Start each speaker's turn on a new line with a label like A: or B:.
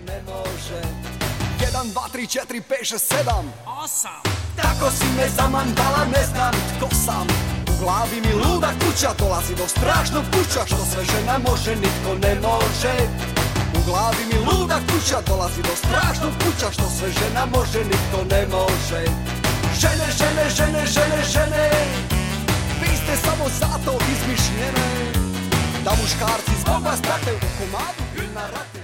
A: ne može. 1, 2, 3, 4, 5, 6, 7,
B: 8.
A: Tako si me zamandala, ne znam tko sam. U glavi mi luda kuća, dolazi do strašnog kuća. Što sve žena može, nitko ne može. U glavi mi luda kuća, dolazi do strašnog kuća. Što sve žena može, nitko ne može. Žene, žene, žene, žene, žene, vi ste samo zato izmišljene da muškarci zbog vas prate u komadu i na ratu.